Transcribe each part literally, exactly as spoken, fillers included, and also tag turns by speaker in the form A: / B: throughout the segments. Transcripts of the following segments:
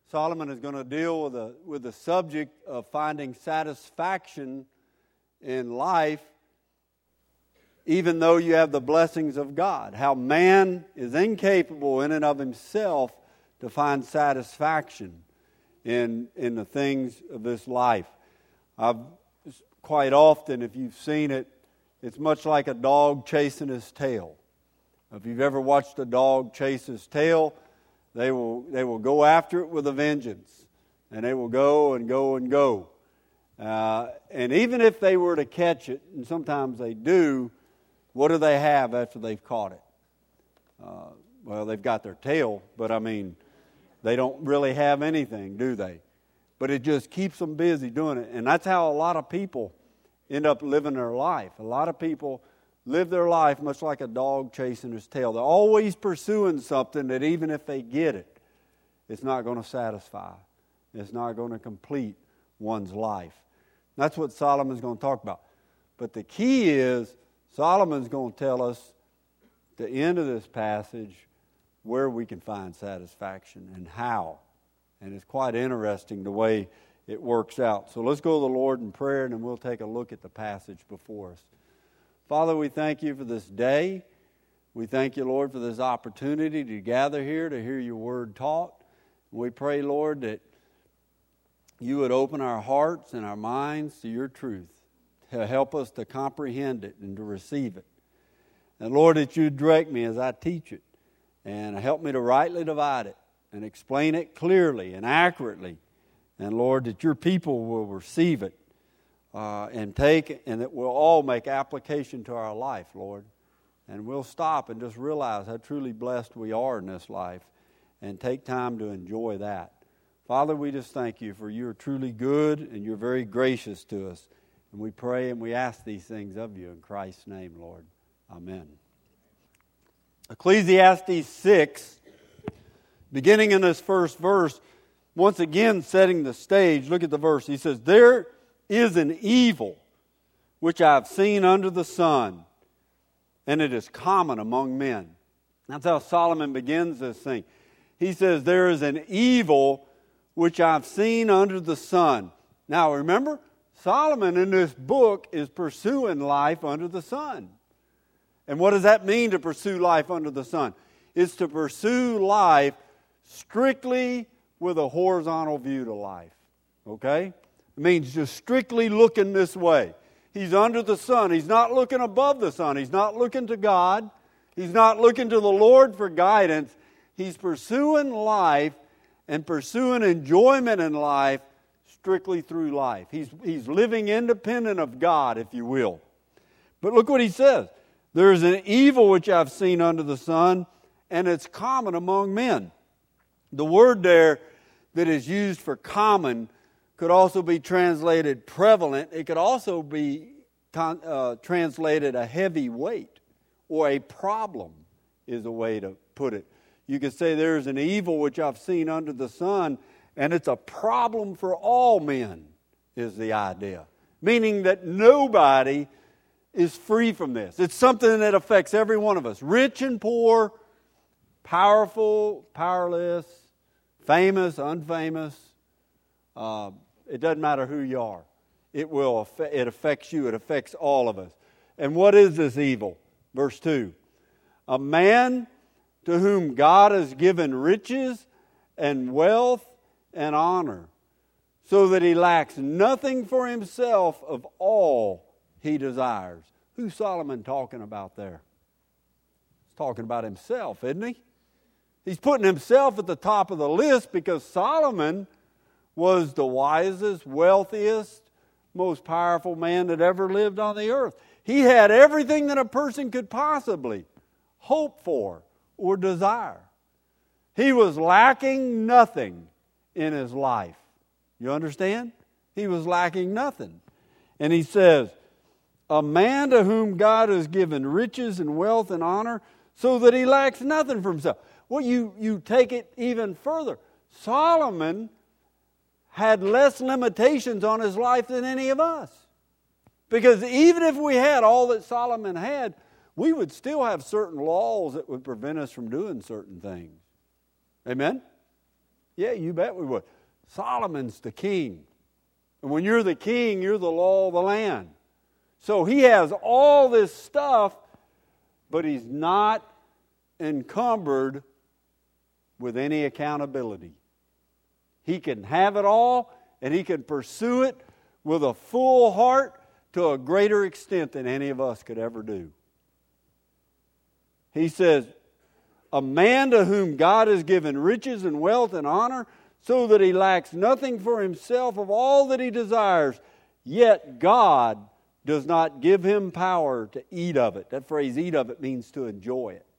A: Solomon is going to deal with the, with the subject of finding satisfaction in life even though you have the blessings of God. How man is incapable in and of himself to find satisfaction in, in the things of this life. I've quite often, if you've seen it, it's much like a dog chasing his tail. If you've ever watched a dog chase his tail, they will they will go after it with a vengeance. And they will go and go and go. Uh, and even if they were to catch it, and sometimes they do, what do they have after they've caught it? Uh, well, they've got their tail, but I mean, they don't really have anything, do they? But it just keeps them busy doing it. And that's how a lot of people end up living their life. A lot of people live their life much like a dog chasing his tail. They're always pursuing something that even if they get it, it's not going to satisfy. It's not going to complete one's life. That's what Solomon's going to talk about. But the key is, Solomon's going to tell us at the end of this passage where we can find satisfaction and how. And it's quite interesting the way it works out. So let's go to the Lord in prayer, and then we'll take a look at the passage before us. Father, we thank you for this day. We thank you, Lord, for this opportunity to gather here to hear your word taught. We pray, Lord, that you would open our hearts and our minds to your truth. To help us to comprehend it and to receive it. And Lord, that you direct me as I teach it. And help me to rightly divide it and explain it clearly and accurately. And Lord, that your people will receive it uh, and take it, and that we'll all make application to our life, Lord. And we'll stop and just realize how truly blessed we are in this life and take time to enjoy that. Father, we just thank you for you're truly good and you're very gracious to us. And we pray and we ask these things of you in Christ's name, Lord. Amen. Ecclesiastes six, beginning in this first verse, once again setting the stage. Look at the verse. He says, "There is an evil which I have seen under the sun, and it is common among men." That's how Solomon begins this thing. He says, "There is an evil which I've seen under the sun." Now remember, Solomon in this book is pursuing life under the sun. And what does that mean to pursue life under the sun? It's to pursue life strictly with a horizontal view to life. Okay? It means just strictly looking this way. He's under the sun. He's not looking above the sun. He's not looking to God. He's not looking to the Lord for guidance. He's pursuing life and pursuing enjoyment in life strictly through life. He's, he's living independent of God, if you will. But look what he says. "There is an evil which I've seen under the sun, and it's common among men." The word there that is used for common could also be translated prevalent. It could also be uh, translated a heavy weight or a problem is a way to put it. You could say there's an evil which I've seen under the sun, and it's a problem for all men, is the idea. Meaning that nobody is free from this. It's something that affects every one of us. Rich and poor, powerful, powerless, famous, unfamous. Uh, it doesn't matter who you are. It will. Affect, it affects you. It affects all of us. And what is this evil? Verse two. "A man to whom God has given riches and wealth and honor, so that he lacks nothing for himself of all he desires." Who's Solomon talking about there? He's talking about himself, isn't he? He's putting himself at the top of the list because Solomon was the wisest, wealthiest, most powerful man that ever lived on the earth. He had everything that a person could possibly hope for or desire. He was lacking nothing in his life. You understand? He was lacking nothing. And he says, "A man to whom God has given riches and wealth and honor, so that he lacks nothing for himself." Well, you, you take it even further. Solomon had less limitations on his life than any of us. Because even if we had all that Solomon had, we would still have certain laws that would prevent us from doing certain things. Amen? Yeah, you bet we would. Solomon's the king. And when you're the king, you're the law of the land. So he has all this stuff, but he's not encumbered with any accountability. He can have it all, and he can pursue it with a full heart to a greater extent than any of us could ever do. He says, a man to whom God has given riches and wealth and honor, so that he lacks nothing for himself of all that he desires, yet God does not give him power to eat of it. That phrase, eat of it, means to enjoy it.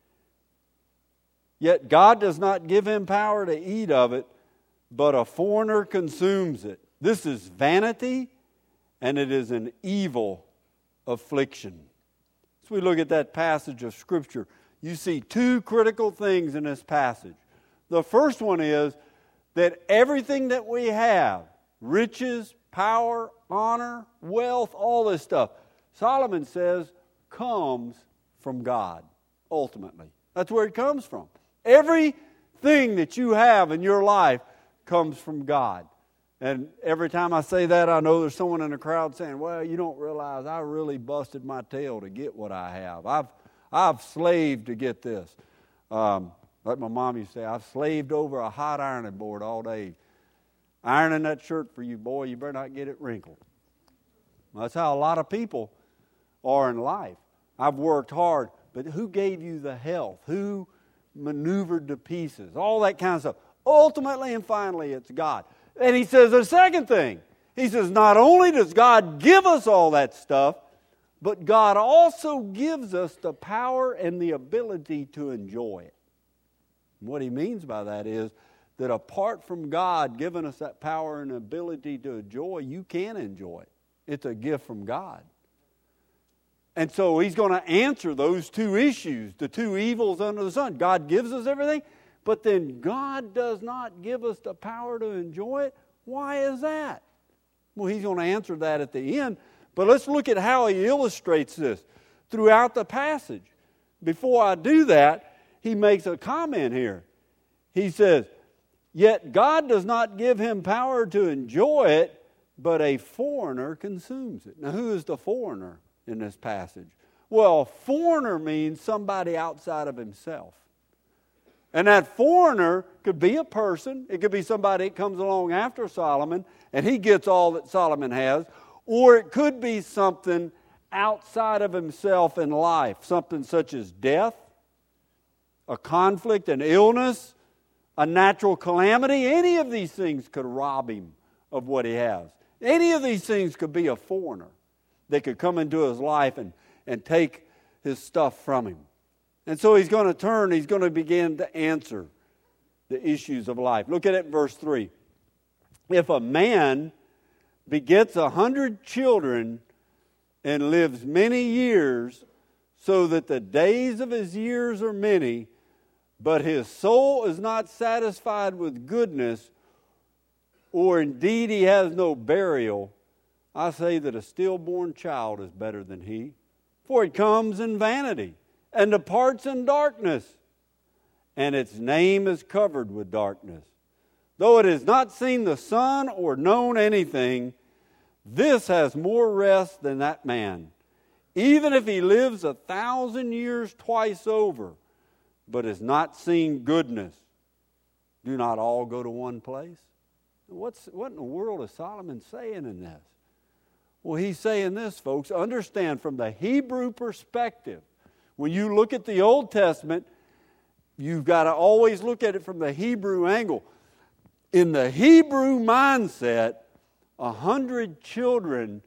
A: Yet God does not give him power to eat of it, but a foreigner consumes it. This is vanity, and it is an evil affliction. As we look at that passage of Scripture, you see two critical things in this passage. The first one is that everything that we have, riches, power, honor, wealth, all this stuff, Solomon says, comes from God, ultimately. That's where it comes from. Everything that you have in your life comes from God. And every time I say that, I know there's someone in the crowd saying, well, you don't realize I really busted my tail to get what I have. I've I've slaved to get this. Um, like my mom used to say, I've slaved over a hot ironing board all day. Ironing that shirt for you, boy, you better not get it wrinkled. Well, that's how a lot of people are in life. I've worked hard, but who gave you the health? Who maneuvered the pieces? All that kind of stuff. Ultimately and finally, it's God. And he says the second thing. He says, not only does God give us all that stuff, but God also gives us the power and the ability to enjoy it. And what he means by that is that apart from God giving us that power and ability to enjoy, you can enjoy it. It's a gift from God. And so he's going to answer those two issues, the two evils under the sun. God gives us everything, but then God does not give us the power to enjoy it. Why is that? Well, he's going to answer that at the end. But let's look at how he illustrates this throughout the passage. Before I do that, he makes a comment here. He says, yet God does not give him power to enjoy it, but a foreigner consumes it. Now, who is the foreigner in this passage? Well, foreigner means somebody outside of himself. And that foreigner could be a person. It could be somebody that comes along after Solomon, and he gets all that Solomon has. Or it could be something outside of himself in life, something such as death, a conflict, an illness, a natural calamity. Any of these things could rob him of what he has. Any of these things could be a foreigner that could come into his life and, and take his stuff from him. And so he's going to turn, he's going to begin to answer the issues of life. Look at it in verse three. If a man begets a hundred children and lives many years, so that the days of his years are many, but his soul is not satisfied with goodness, or indeed he has no burial, I say that a stillborn child is better than he. For it comes in vanity, and departs in darkness, and its name is covered with darkness. Though it has not seen the sun or known anything, this has more rest than that man, even if he lives a thousand years twice over, but has not seen goodness. Do not all go to one place? What's, what in the world is Solomon saying in this? Well, he's saying this, folks. Understand from the Hebrew perspective, when you look at the Old Testament, you've got to always look at it from the Hebrew angle. In the Hebrew mindset, a hundred children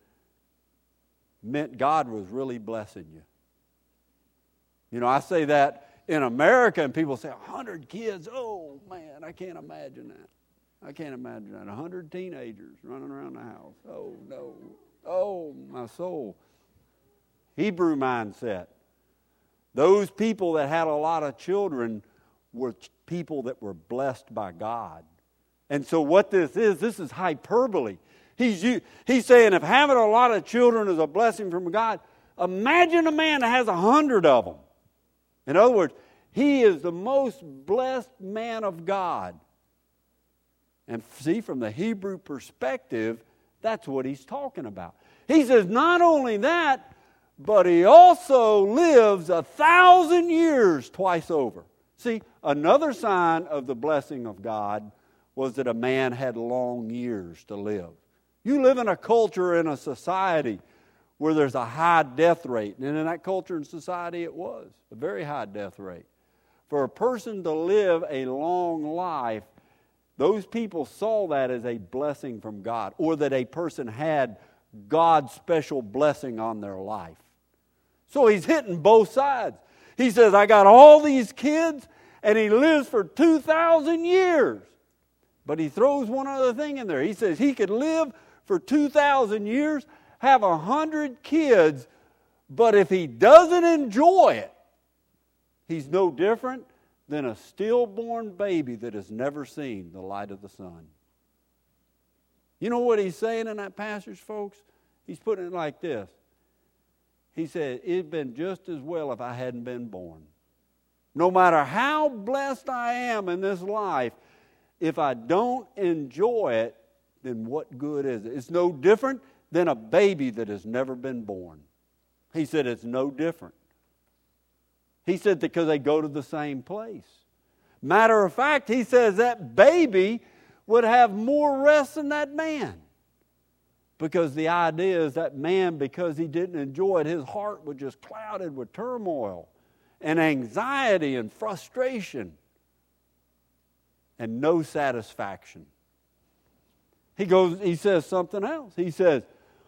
A: meant God was really blessing you. You know, I say that in America, and people say, a hundred kids, oh man, I can't imagine that. I can't imagine that. A hundred teenagers running around the house. Oh no. Oh, my soul. Hebrew mindset. Those people that had a lot of children were people that were blessed by God. And so what this is, this is hyperbole. He's, he's saying if having a lot of children is a blessing from God, imagine a man that has a hundred of them. In other words, he is the most blessed man of God. And see, from the Hebrew perspective, that's what he's talking about. He says not only that, but he also lives a thousand years twice over. See, another sign of the blessing of God was that a man had long years to live. You live in a culture, in a society where there's a high death rate. And in that culture and society it was a very high death rate. For a person to live a long life, those people saw that as a blessing from God, or that a person had God's special blessing on their life. So he's hitting both sides. He says, I got all these kids, and he lives for two thousand years. But he throws one other thing in there. He says he could live for two thousand years, have one hundred kids, but if he doesn't enjoy it, he's no different than a stillborn baby that has never seen the light of the sun. You know what he's saying in that passage, folks? He's putting it like this. He said, it'd been just as well if I hadn't been born. No matter how blessed I am in this life, if I don't enjoy it, then what good is it? It's no different than a baby that has never been born. He said it's no different. He said because they go to the same place. Matter of fact, he says that baby would have more rest than that man. Because the idea is that man, because he didn't enjoy it, his heart was just clouded with turmoil and anxiety and frustration and no satisfaction. He goes, he says something else. He says,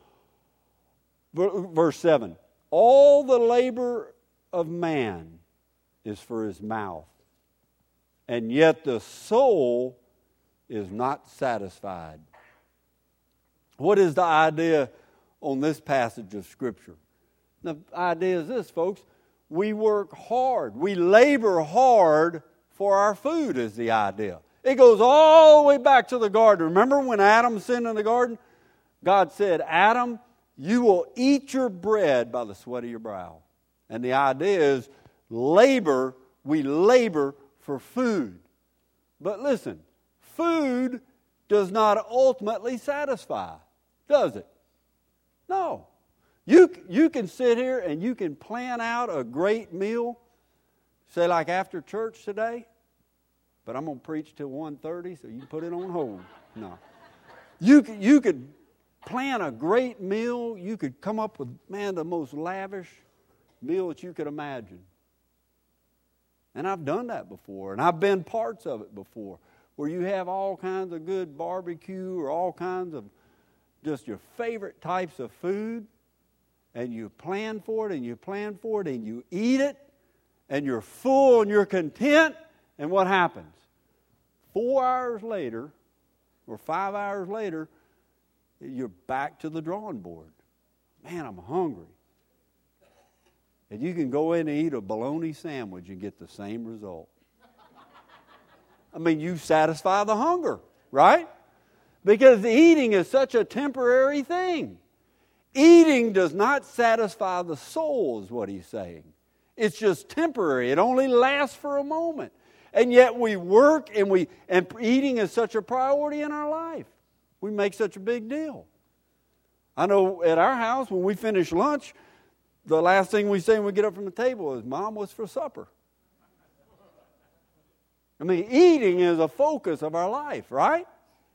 A: verse seven, all the labor of man is for his mouth, and yet the soul is not satisfied. What is the idea on this passage of Scripture? The idea is this, folks. We work hard. We labor hard for our food is the idea. It goes all the way back to the garden. Remember when Adam sinned in the garden? God said, Adam, you will eat your bread by the sweat of your brow. And the idea is labor, we labor for food. But listen, food does not ultimately satisfy, does it? No. You, you can sit here and you can plan out a great meal, say like after church today, but I'm going to preach till one thirty, so you can put it on hold. No. You, you could plan a great meal. You could come up with, man, the most lavish meal that you could imagine. And I've done that before, and I've been parts of it before, where you have all kinds of good barbecue or all kinds of just your favorite types of food, and you plan for it, and you plan for it, and you eat it, and you're full and you're content, and what happens? Four hours later, or five hours later, you're back to the drawing board. Man, I'm hungry. And you can go in and eat a bologna sandwich and get the same result. I mean, you satisfy the hunger, right? Because eating is such a temporary thing. Eating does not satisfy the soul, is what he's saying. It's just temporary. It only lasts for a moment. And yet we work and we and eating is such a priority in our life. We make such a big deal. I know at our house when we finish lunch, the last thing we say when we get up from the table is, Mom, what's for supper? I mean, eating is a focus of our life, right?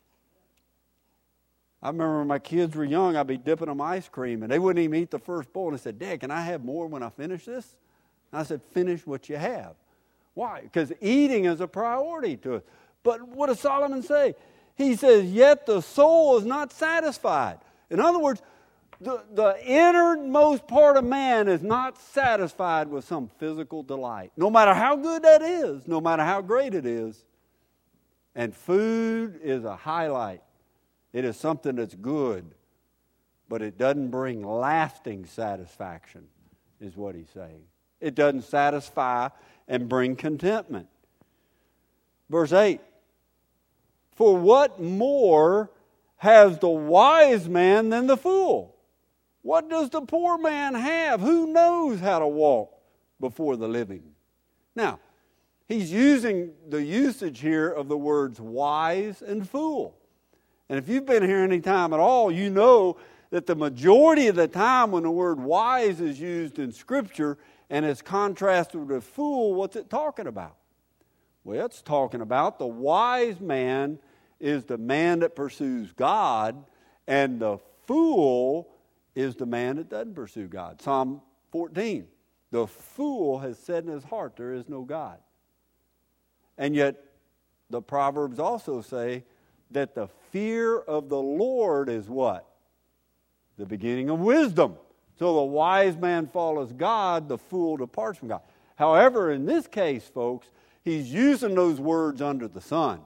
A: I remember when my kids were young, I'd be dipping them ice cream, and they wouldn't even eat the first bowl. And they said, Dad, can I have more when I finish this? And I said, finish what you have. Why? Because eating is a priority to us. But what does Solomon say? He says, yet the soul is not satisfied. In other words, the, the innermost part of man is not satisfied with some physical delight. No matter how good that is, no matter how great it is. And food is a highlight. It is something that's good, but it doesn't bring lasting satisfaction, is what he's saying. It doesn't satisfy and bring contentment. Verse eight, for what more has the wise man than the fool? What does the poor man have? Who knows how to walk before the living? Now, he's using the usage here of the words wise and fool. And if you've been here any time at all, you know that the majority of the time when the word wise is used in Scripture and is contrasted with fool, what's it talking about? Well, it's talking about the wise man is the man that pursues God, and the fool is the man that doesn't pursue God. Psalm fourteen, the fool has said in his heart, there is no God. And yet, the Proverbs also say that the fear of the Lord is what? The beginning of wisdom. So the wise man follows God, the fool departs from God. However, in this case, folks, he's using those words under the sun.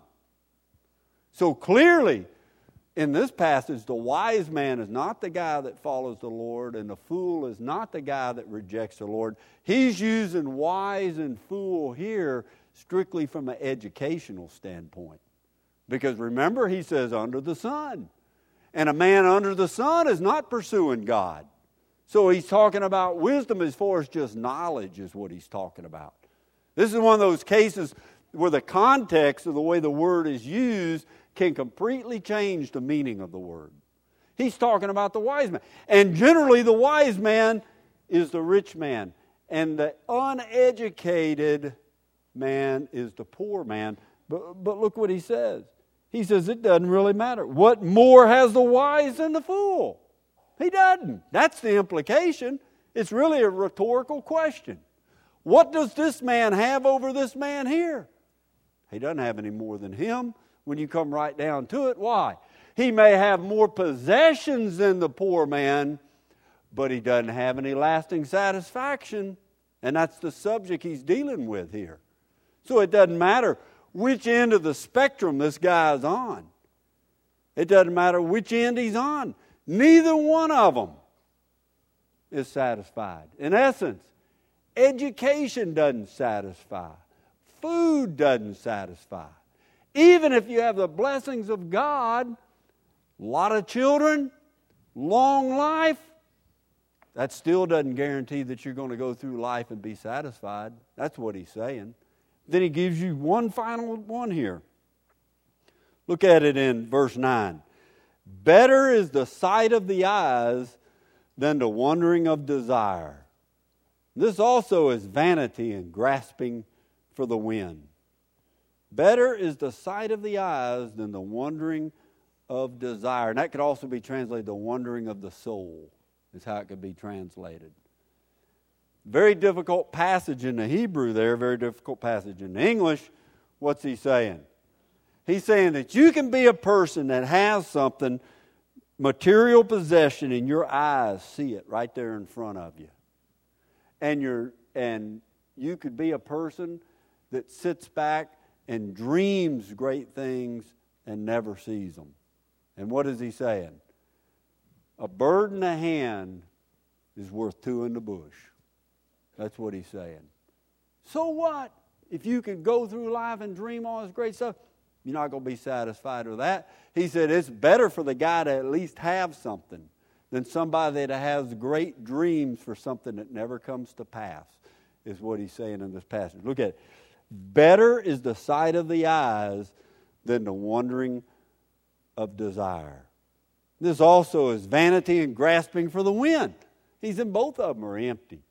A: So clearly, in this passage, the wise man is not the guy that follows the Lord, and the fool is not the guy that rejects the Lord. He's using wise and fool here strictly from an educational standpoint. Because remember, he says under the sun. And a man under the sun is not pursuing God. So he's talking about wisdom as far as just knowledge is what he's talking about. This is one of those cases where the context of the way the word is used can completely change the meaning of the word. He's talking about the wise man. And generally the wise man is the rich man. And the uneducated man is the poor man. But, but look what he says. He says it doesn't really matter. What more has the wise than the fool? He doesn't. That's the implication. It's really a rhetorical question. What does this man have over this man here? He doesn't have any more than him when you come right down to it. Why? He may have more possessions than the poor man, but he doesn't have any lasting satisfaction. And that's the subject he's dealing with here. So it doesn't matter which end of the spectrum this guy is on. It doesn't matter which end he's on. Neither one of them is satisfied. In essence, education doesn't satisfy. Food doesn't satisfy. Even if you have the blessings of God, a lot of children, long life, that still doesn't guarantee that you're going to go through life and be satisfied. That's what he's saying. Then he gives you one final one here. Look at it in verse nine. Better is the sight of the eyes than the wandering of desire. This also is vanity and grasping for the wind. Better is the sight of the eyes than the wandering of desire. And that could also be translated the wandering of the soul, is how it could be translated. Very difficult passage in the Hebrew there, very difficult passage in the English. What's he saying? He's saying that you can be a person that has something, material possession, and your eyes see it right there in front of you. And you're, and you could be a person that sits back and dreams great things and never sees them. And what is he saying? A bird in the hand is worth two in the bush. That's what he's saying. So what? If you could go through life and dream all this great stuff, you're not going to be satisfied with that. He said it's better for the guy to at least have something than somebody that has great dreams for something that never comes to pass, is what he's saying in this passage. Look at it. Better is the sight of the eyes than the wandering of desire. This also is vanity and grasping for the wind. He's in both of them are empty.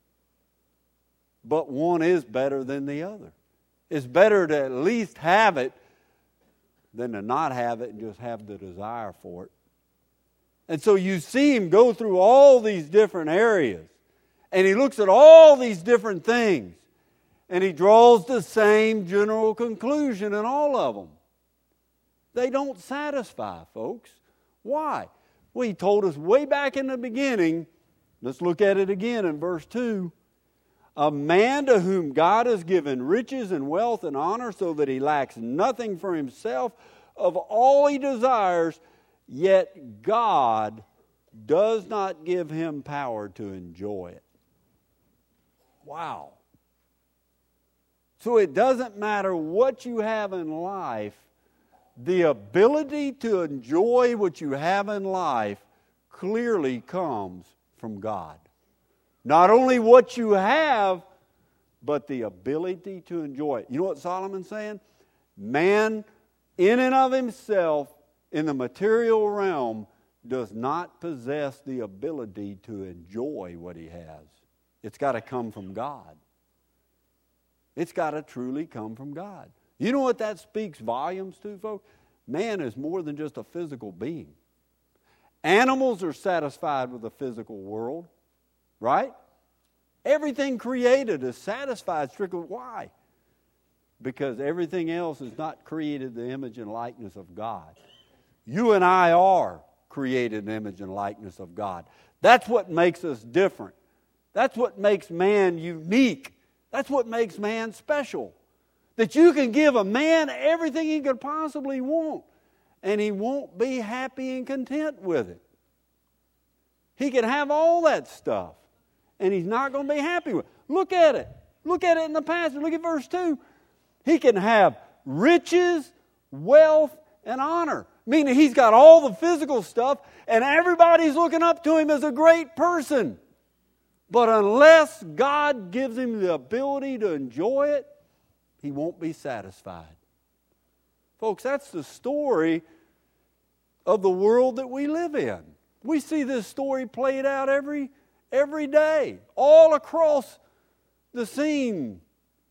A: But one is better than the other. It's better to at least have it than to not have it and just have the desire for it. And so you see him go through all these different areas. And he looks at all these different things. And he draws the same general conclusion in all of them. They don't satisfy, folks. Why? Well, he told us way back in the beginning. Let's look at it again in verse two. A man to whom God has given riches and wealth and honor so that he lacks nothing for himself of all he desires, yet God does not give him power to enjoy it. Wow. So it doesn't matter what you have in life, the ability to enjoy what you have in life clearly comes from God. Not only what you have, but the ability to enjoy it. You know what Solomon's saying? Man, in and of himself, in the material realm, does not possess the ability to enjoy what he has. It's got to come from God. It's got to truly come from God. You know what that speaks volumes to, folks? Man is more than just a physical being. Animals are satisfied with the physical world, right? Everything created is satisfied strictly. Why? Because everything else is not created in the image and likeness of God. You and I are created in the image and likeness of God. That's what makes us different. That's what makes man unique. That's what makes man special. That you can give a man everything he could possibly want, and he won't be happy and content with it. He can have all that stuff, and he's not going to be happy with it. Look at it. Look at it in the passage. Look at verse two. He can have riches, wealth, and honor. Meaning he's got all the physical stuff, and everybody's looking up to him as a great person. But unless God gives him the ability to enjoy it, he won't be satisfied. Folks, that's the story of the world that we live in. We see this story played out every, every day, all across the scene.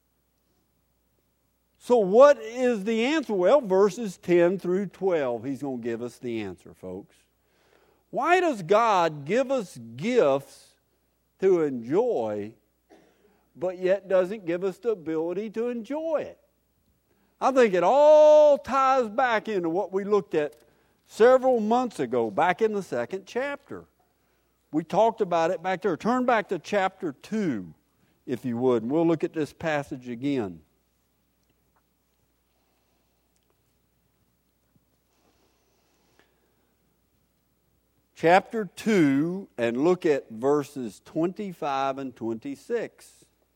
A: So what is the answer? Well, verses ten through twelve, he's going to give us the answer, folks. Why does God give us gifts to enjoy, but yet doesn't give us the ability to enjoy it? I think it all ties back into what we looked at several months ago, back in the second chapter. We talked about it back there. Turn back to chapter two, if you would, and we'll look at this passage again. Chapter two, and look at verses twenty-five and twenty-six.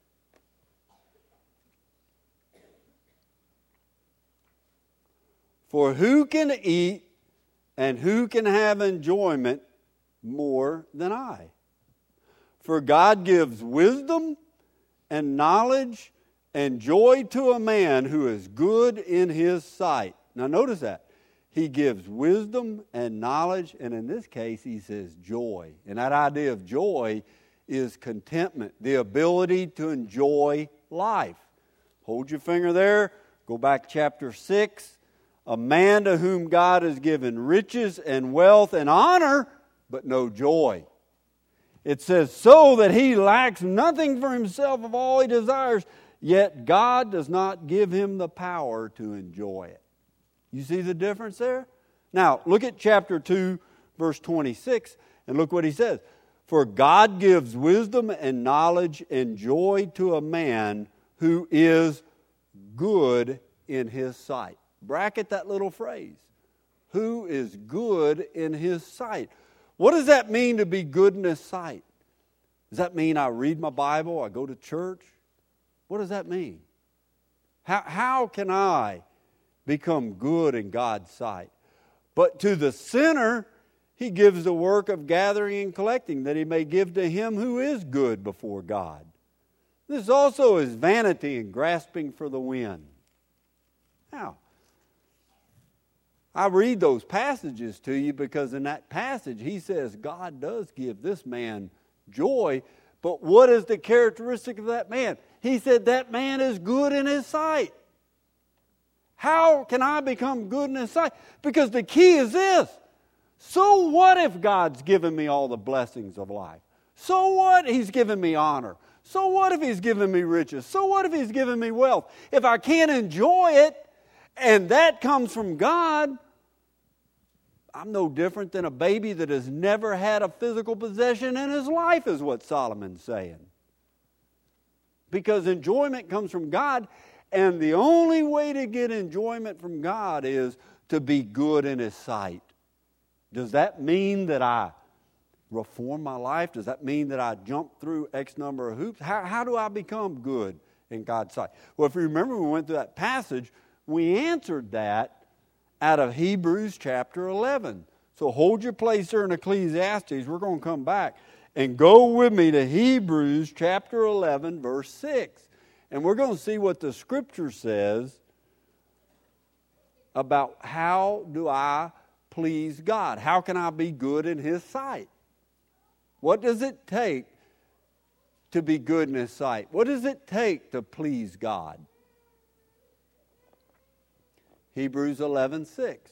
A: For who can eat and who can have enjoyment more than I? For God gives wisdom and knowledge and joy to a man who is good in his sight. Now notice that. He gives wisdom and knowledge, and in this case he says joy. And that idea of joy is contentment, the ability to enjoy life. Hold your finger there. Go back to chapter six. A man to whom God has given riches and wealth and honor, but no joy. It says, so that he lacks nothing for himself of all he desires, yet God does not give him the power to enjoy it. You see the difference there? Now, look at chapter two, verse twenty-six, and look what he says. For God gives wisdom and knowledge and joy to a man who is good in his sight. Bracket that little phrase. Who is good in his sight. What does that mean to be good in his sight? Does that mean I read my Bible, I go to church? What does that mean? How, how can I become good in God's sight? But to the sinner, he gives the work of gathering and collecting, that he may give to him who is good before God. This also is vanity and grasping for the wind. Now, I read those passages to you because in that passage he says God does give this man joy, but what is the characteristic of that man? He said that man is good in his sight. How can I become good in his sight? Because the key is this. So what if God's given me all the blessings of life? So what he's given me honor? So what if he's given me riches? So what if he's given me wealth? If I can't enjoy it, and that comes from God, I'm no different than a baby that has never had a physical possession in his life, is what Solomon's saying. Because enjoyment comes from God, and the only way to get enjoyment from God is to be good in his sight. Does that mean that I reform my life? Does that mean that I jump through X number of hoops? How, how do I become good in God's sight? Well, if you remember, we went through that passage, we answered that out of Hebrews chapter eleven. So hold your place there in Ecclesiastes. We're going to come back. And go with me to Hebrews chapter eleven, verse six. And we're going to see what the Scripture says about how do I please God? How can I be good in His sight? What does it take to be good in His sight? What does it take to please God? Hebrews eleven six.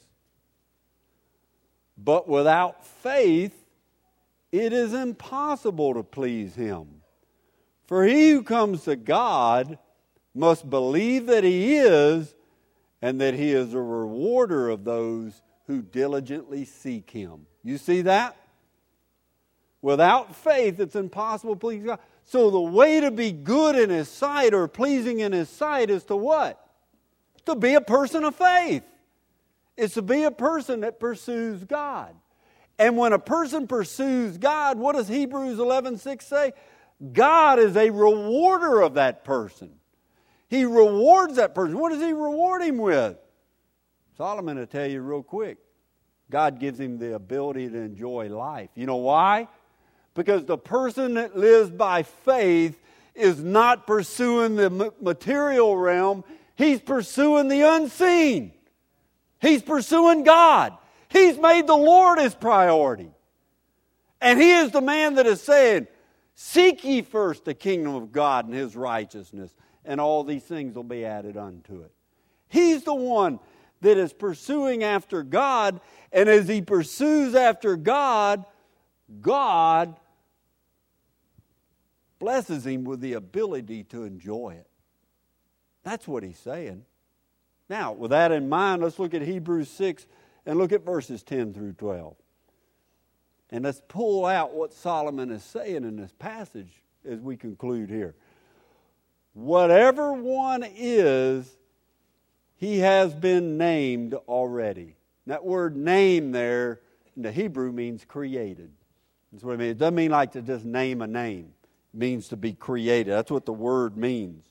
A: But without faith, it is impossible to please Him. For he who comes to God must believe that He is, and that He is a rewarder of those who diligently seek Him. You see that? Without faith, it's impossible to please God. So the way to be good in His sight or pleasing in His sight is to what? To be a person of faith. It's to be a person that pursues God. And when a person pursues God, what does Hebrews eleven six say? God is a rewarder of that person. He rewards that person. What does He reward him with? Solomon will tell you real quick. God gives him the ability to enjoy life. You know why? Because the person that lives by faith is not pursuing the material realm. He's pursuing the unseen. He's pursuing God. He's made the Lord his priority. And he is the man that is saying, seek ye first the kingdom of God and His righteousness, and all these things will be added unto it. He's the one that is pursuing after God, and as he pursues after God, God blesses him with the ability to enjoy it. That's what he's saying. Now, with that in mind, let's look at Hebrews six and look at verses ten through twelve. And let's pull out what Solomon is saying in this passage as we conclude here. Whatever one is, he has been named already. That word name there in the Hebrew means created. That's what it means. It doesn't mean like to just name a name. It means to be created. That's what the word means.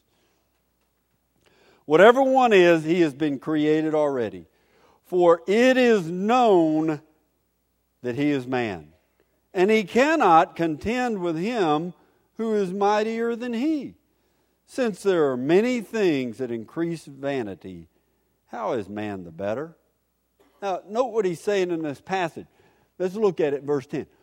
A: Whatever one is, he has been created already. For it is known that he is man. And he cannot contend with him who is mightier than he. Since there are many things that increase vanity, how is man the better? Now, note what he's saying in this passage. Let's look at it, verse ten.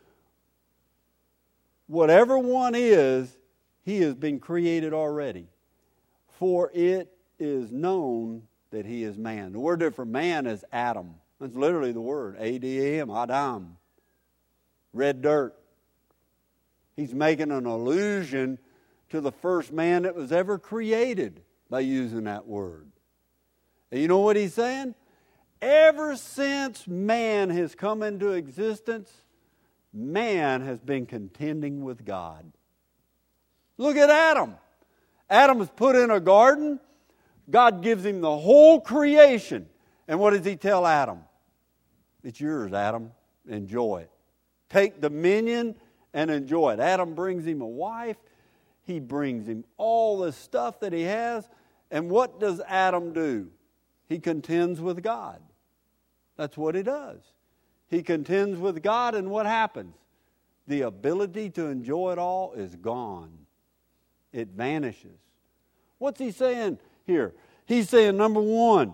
A: Whatever one is, he has been created already. For it is known that he is man. The word there for man is Adam. That's literally the word. A D A M, Adam. Red dirt. He's making an allusion to the first man that was ever created by using that word. And you know what he's saying? Ever since man has come into existence, man has been contending with God. Look at Adam. Adam was put in a garden. God gives him the whole creation. And what does he tell Adam? It's yours, Adam. Enjoy it. Take dominion and enjoy it. Adam brings him a wife. He brings him all the stuff that he has. And what does Adam do? He contends with God. That's what he does. He contends with God, and what happens? The ability to enjoy it all is gone. It vanishes. What's he saying here? He's saying, number one,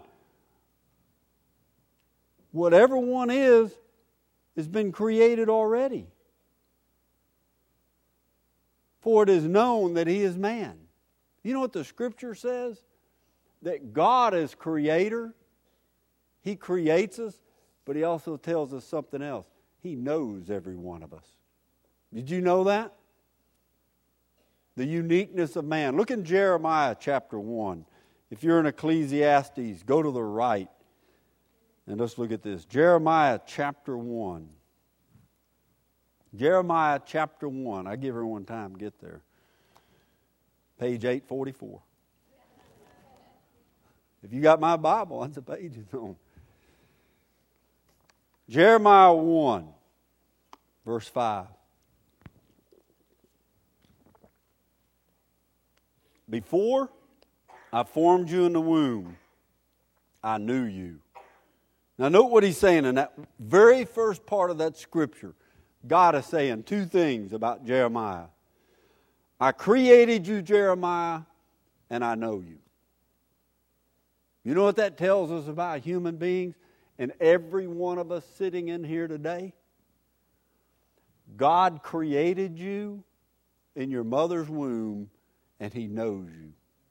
A: whatever one is, has been created already. For it is known that he is man. You know what the Scripture says? That God is creator. He creates us, but He also tells us something else. He knows every one of us. Did you know that? The uniqueness of man. Look in Jeremiah chapter one. If you're in Ecclesiastes, go to the right. And let's look at this. Jeremiah chapter one. Jeremiah chapter one. I give everyone time to get there. Page eight forty-four. If you got my Bible, that's the page it's on. Jeremiah one, verse five. Before I formed you in the womb, I knew you. Now note what he's saying in that very first part of that scripture. God is saying two things about Jeremiah. I created you, Jeremiah, and I know you. You know what that tells us about human beings and every one of us sitting in here today? God created you in your mother's womb, and He knows you.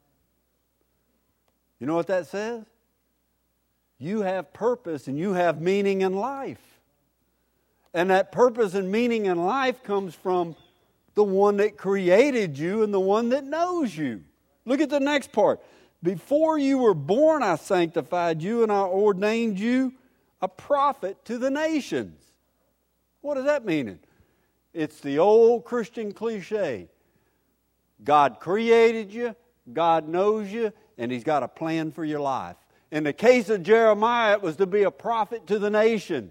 A: You know what that says? You have purpose and you have meaning in life. And that purpose and meaning in life comes from the one that created you and the one that knows you. Look at the next part. Before you were born, I sanctified you and I ordained you a prophet to the nations. What does that mean? It's the old Christian cliche. God created you, God knows you, and He's got a plan for your life. In the case of Jeremiah, it was to be a prophet to the nation.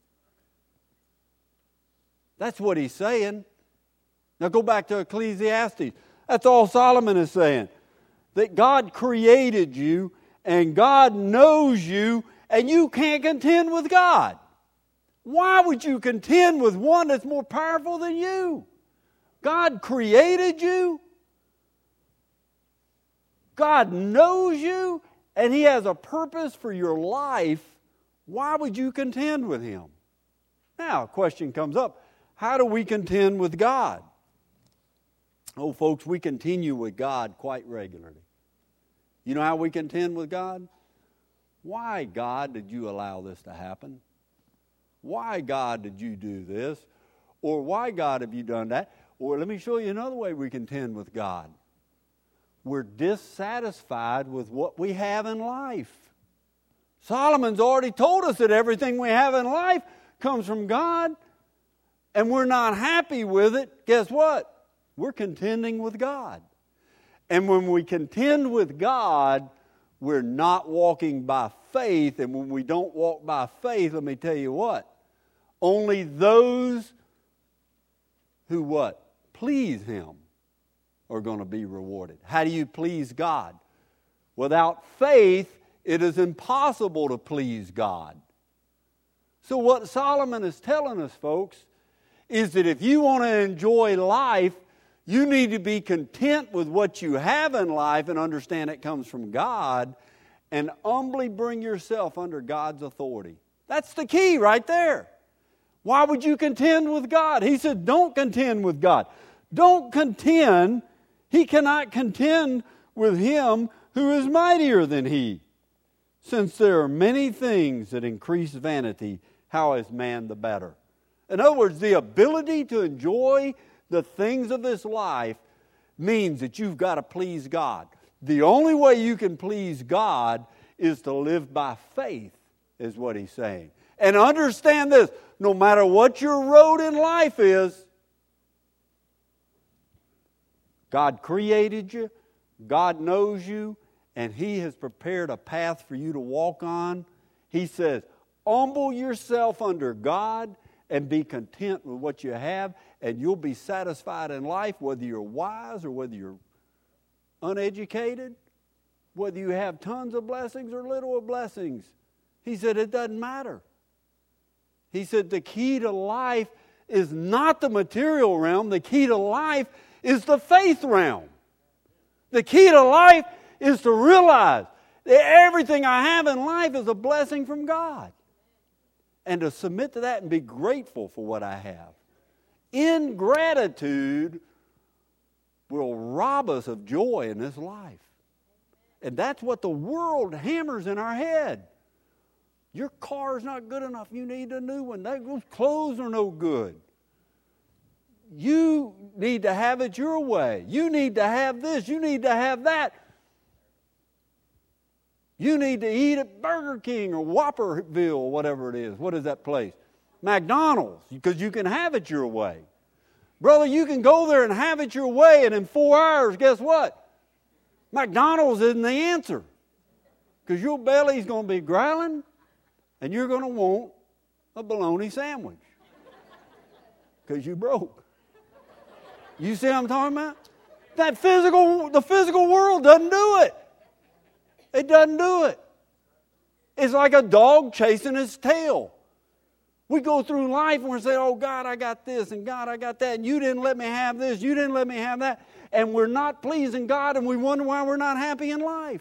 A: That's what he's saying. Now go back to Ecclesiastes. That's all Solomon is saying. That God created you and God knows you and you can't contend with God. Why would you contend with one that's more powerful than you? God created you. God knows you and He has a purpose for your life. Why would you contend with Him? Now, a question comes up. How do we contend with God? Oh, folks, we continue with God quite regularly. You know how we contend with God? Why, God, did you allow this to happen? Why, God, did you do this? Or why, God, have you done that? Or let me show you another way we contend with God. We're dissatisfied with what we have in life. Solomon's already told us that everything we have in life comes from God, and we're not happy with it. Guess what? We're contending with God. And when we contend with God, we're not walking by faith. And when we don't walk by faith, let me tell you what. Only those who what? Please Him are going to be rewarded. How do you please God? Without faith, it is impossible to please God. So what Solomon is telling us, folks, is that if you want to enjoy life, you need to be content with what you have in life and understand it comes from God and humbly bring yourself under God's authority. That's the key right there. Why would you contend with God? He said, don't contend with God. Don't contend. He cannot contend with Him who is mightier than He. Since there are many things that increase vanity, how is man the better? In other words, the ability to enjoy the things of this life means that you've got to please God. The only way you can please God is to live by faith, is what He's saying. And understand this, no matter what your road in life is, God created you, God knows you, and He has prepared a path for you to walk on. He says, humble yourself under God and be content with what you have, and you'll be satisfied in life, whether you're wise or whether you're uneducated, whether you have tons of blessings or little of blessings. He said it doesn't matter. He said the key to life is not the material realm. The key to life is the faith realm. The key to life is to realize that everything I have in life is a blessing from God. And to submit to that and be grateful for what I have. Ingratitude will rob us of joy in this life. And that's what the world hammers in our head. Your car's not good enough. You need a new one. Those clothes are no good. You need to have it your way. You need to have this. You need to have that. You need to eat at Burger King or Whopperville or whatever it is. What is that place? McDonald's, because you can have it your way. Brother, you can go there and have it your way, and in four hours, guess what? McDonald's isn't the answer. Because your belly's going to be growling, and you're going to want a bologna sandwich. Because you broke. You see what I'm talking about? That physical, the physical world doesn't do it. It doesn't do it. It's like a dog chasing its tail. We go through life and we're saying, oh, God, I got this, and God, I got that, and you didn't let me have this, you didn't let me have that. And we're not pleasing God, and we wonder why we're not happy in life.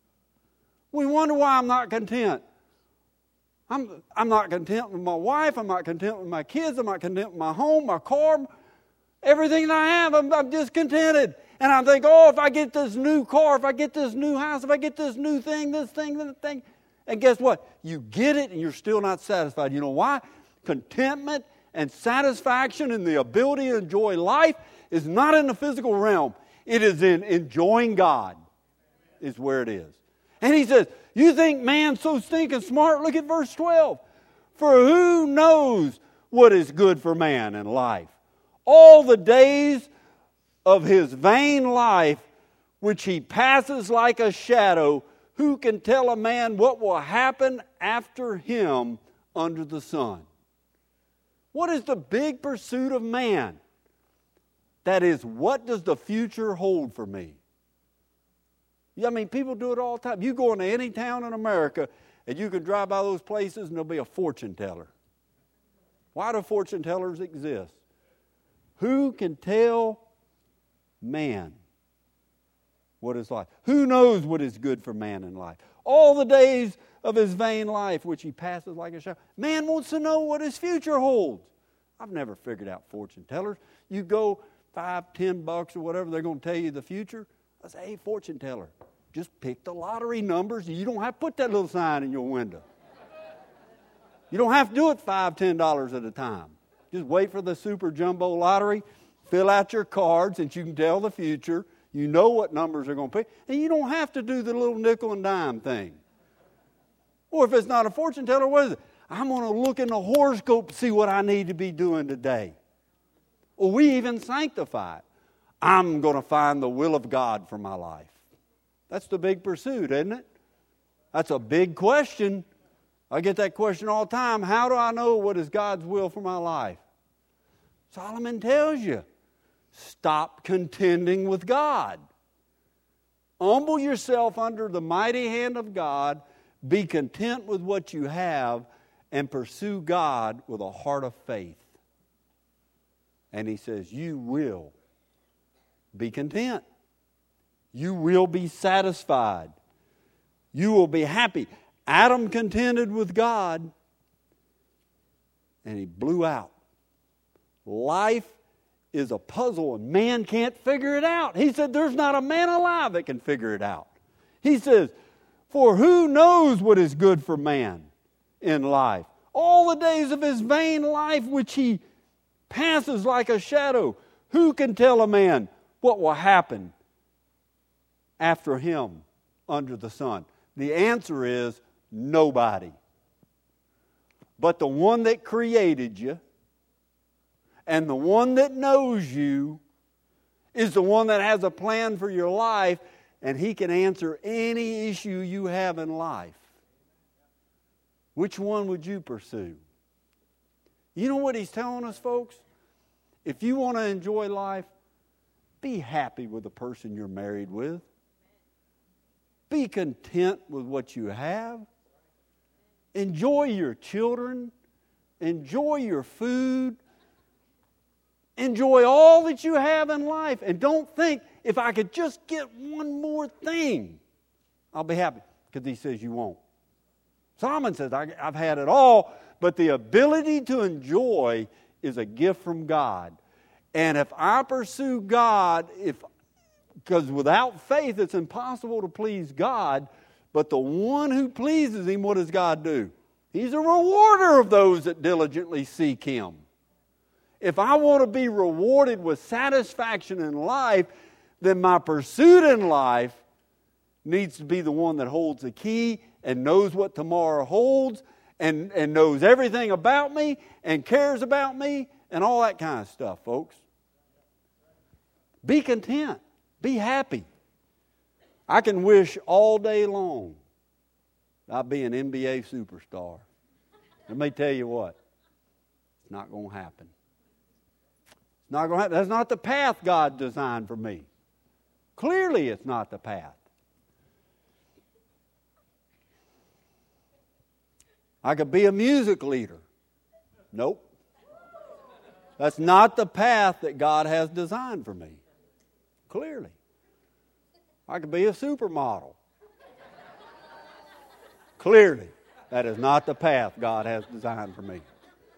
A: We wonder why I'm not content. I'm, I'm not content with my wife, I'm not content with my kids, I'm not content with my home, my car, everything that I have, I'm, I'm discontented. And I think, oh, if I get this new car, if I get this new house, if I get this new thing, this thing, that thing. And guess what? You get it and you're still not satisfied. You know why? Contentment and satisfaction and the ability to enjoy life is not in the physical realm. It is in enjoying God is where it is. And he says, you think man's so stinking smart? Look at verse twelve. For who knows what is good for man in life? All the days of his vain life, which he passes like a shadow, who can tell a man what will happen after him under the sun? What is the big pursuit of man? That is, what does the future hold for me? I mean, people do it all the time. You go into any town in America and you can drive by those places and there'll be a fortune teller. Why do fortune tellers exist? Who can tell man what is life? Who knows what is good for man in life? All the days of his vain life, which he passes like a shadow. Man wants to know what his future holds. I've never figured out fortune tellers. You go five, ten bucks or whatever, they're going to tell you the future. I say, hey, fortune teller, just pick the lottery numbers. You don't have to put that little sign in your window. You don't have to do it five, ten dollars at a time. Just wait for the super jumbo lottery. Fill out your cards and you can tell the future. You know what numbers are going to pick. And you don't have to do the little nickel and dime thing. Or if it's not a fortune teller, what is it? I'm going to look in the horoscope to see what I need to be doing today. Or we even sanctify it. I'm going to find the will of God for my life. That's the big pursuit, isn't it? That's a big question. I get that question all the time. How do I know what is God's will for my life? Solomon tells you, stop contending with God. Humble yourself under the mighty hand of God. Be content with what you have and pursue God with a heart of faith. And he says, you will be content. You will be satisfied. You will be happy. Adam contended with God and he blew out. Life is a puzzle and man can't figure it out. He said there's not a man alive that can figure it out. He says, for who knows what is good for man in life? All the days of his vain life which he passes like a shadow. Who can tell a man what will happen after him under the sun? The answer is nobody. But the one that created you and the one that knows you is the one that has a plan for your life, and he can answer any issue you have in life. Which one would you pursue? You know what he's telling us, folks? If you want to enjoy life, be happy with the person you're married with. Be content with what you have. Enjoy your children. Enjoy your food. Enjoy all that you have in life. And don't think, if I could just get one more thing, I'll be happy. Because he says you won't. Solomon says, I've had it all, but the ability to enjoy is a gift from God. And if I pursue God, if because without faith it's impossible to please God, but the one who pleases Him, what does God do? He's a rewarder of those that diligently seek Him. If I want to be rewarded with satisfaction in life, then my pursuit in life needs to be the one that holds the key and knows what tomorrow holds and, and knows everything about me and cares about me and all that kind of stuff, folks. Be content. Be happy. I can wish all day long I'd be an N B A superstar. Let me tell you what, it's not going to happen. It's not going to happen. That's not the path God designed for me. Clearly it's not the path. I could be a music leader. Nope. That's not the path that God has designed for me. Clearly. I could be a supermodel. Clearly, that is not the path God has designed for me.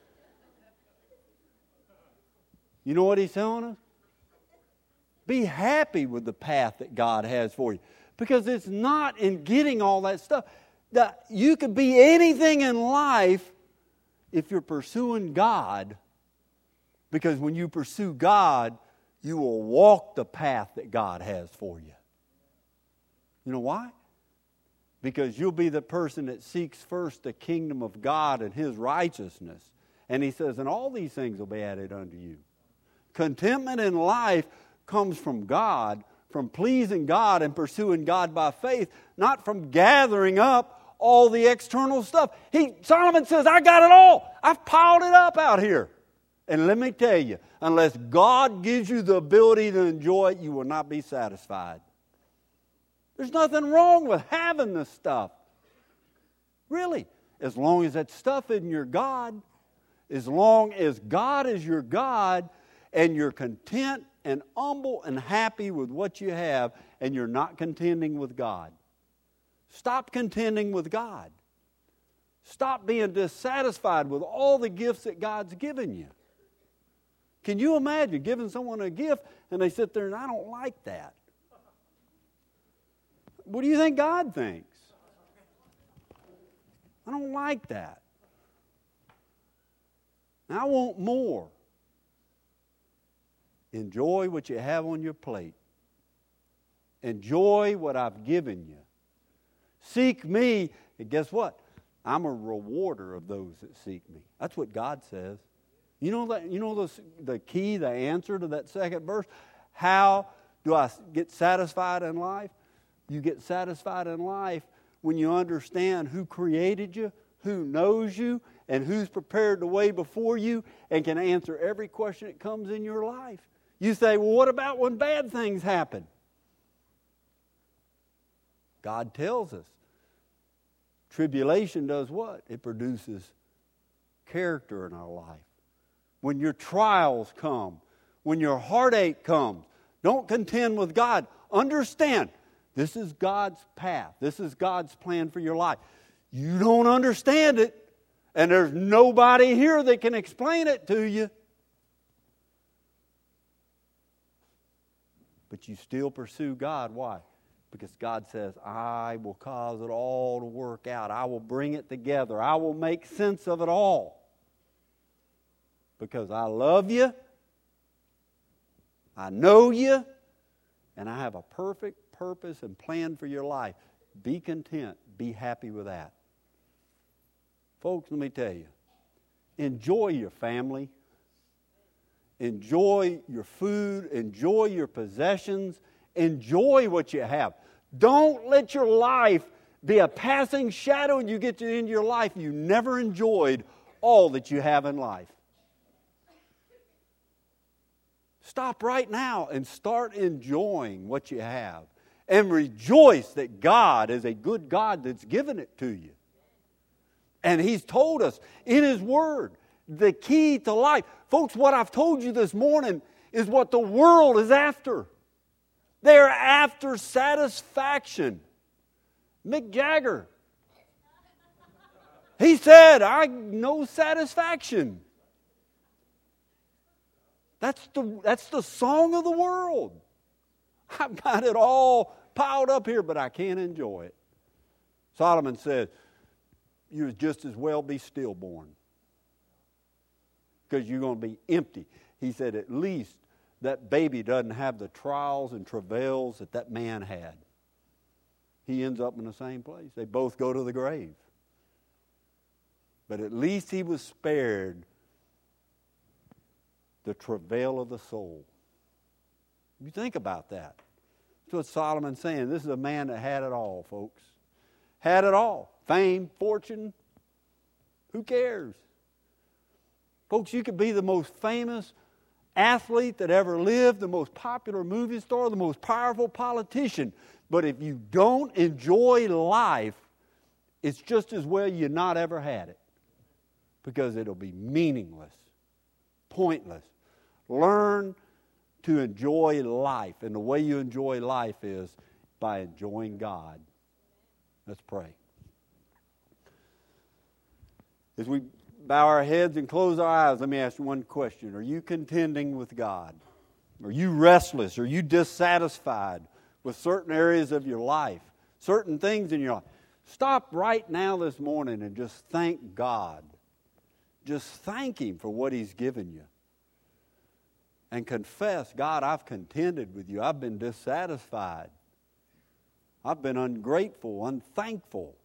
A: You know what he's telling us? Be happy with the path that God has for you. Because it's not in getting all that stuff. That you could be anything in life if you're pursuing God. Because when you pursue God, you will walk the path that God has for you. You know why? Because you'll be the person that seeks first the kingdom of God and His righteousness. And He says, and all these things will be added unto you. Contentment in life comes from God, from pleasing God and pursuing God by faith, not from gathering up all the external stuff. He, Solomon says, I got it all. I've piled it up out here. And let me tell you, unless God gives you the ability to enjoy it, you will not be satisfied. There's nothing wrong with having this stuff. Really. As long as that stuff isn't your God, as long as God is your God, and you're content and humble and happy with what you have, and you're not contending with God. Stop contending with God. Stop being dissatisfied with all the gifts that God's given you. Can you imagine giving someone a gift and they sit there and I don't like that? What do you think God thinks? I don't like that. I want more. Enjoy what you have on your plate. Enjoy what I've given you. Seek me, and guess what? I'm a rewarder of those that seek me. That's what God says. You know that? You know the, the key, the answer to that second verse? How do I get satisfied in life? You get satisfied in life when you understand who created you, who knows you, and who's prepared the way before you and can answer every question that comes in your life. You say, well, what about when bad things happen? God tells us. Tribulation does what? It produces character in our life. When your trials come, when your heartache comes, don't contend with God. Understand, this is God's path. This is God's plan for your life. You don't understand it, and there's nobody here that can explain it to you. But you still pursue God. Why? Because God says, I will cause it all to work out. I will bring it together. I will make sense of it all. Because I love you, I know you, and I have a perfect purpose and plan for your life. Be content. Be happy with that. Folks, let me tell you, enjoy your family. Enjoy your food. Enjoy your possessions. Enjoy what you have. Don't let your life be a passing shadow and you get to the end of your life. You never enjoyed all that you have in life. Stop right now and start enjoying what you have. And rejoice that God is a good God that's given it to you. And He's told us in His Word the key to life. Folks, what I've told you this morning is what the world is after. They're after satisfaction. Mick Jagger, he said, I know satisfaction. That's the, that's the song of the world. I've got it all piled up here, but I can't enjoy it. Solomon said, you would just as well be stillborn. Because you're going to be empty. He said, at least that baby doesn't have the trials and travails that that man had. He ends up in the same place. They both go to the grave. But at least he was spared the travail of the soul. You think about that. That's what Solomon's saying. This is a man that had it all, folks. Had it all. Fame, fortune. Who cares? Folks, you could be the most famous athlete that ever lived, the most popular movie star, the most powerful politician. But if you don't enjoy life, it's just as well you not ever had it. because it'll be meaningless, pointless. Learn to enjoy life, and the way you enjoy life is by enjoying God. Let's pray. As we bow our heads and close our eyes, let me ask you one question. Are you contending with God? Are you restless? Are you dissatisfied with certain areas of your life, certain things in your life? Stop right now this morning and just thank God. Just thank Him for what He's given you. And confess, God, I've contended with you. I've been dissatisfied. I've been ungrateful, unthankful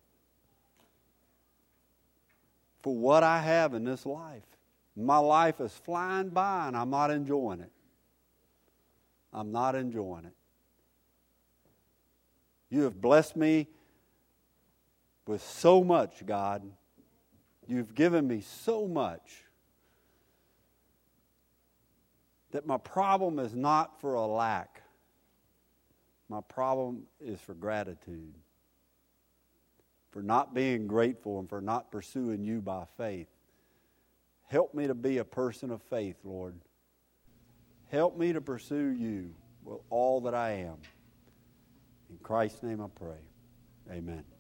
A: for what I have in this life. My life is flying by and I'm not enjoying it. I'm not enjoying it. You have blessed me with so much, God. You've given me so much that my problem is not for a lack. My problem is for gratitude, for not being grateful and for not pursuing you by faith. Help me to be a person of faith, Lord. Help me to pursue you with all that I am. In Christ's name I pray. Amen.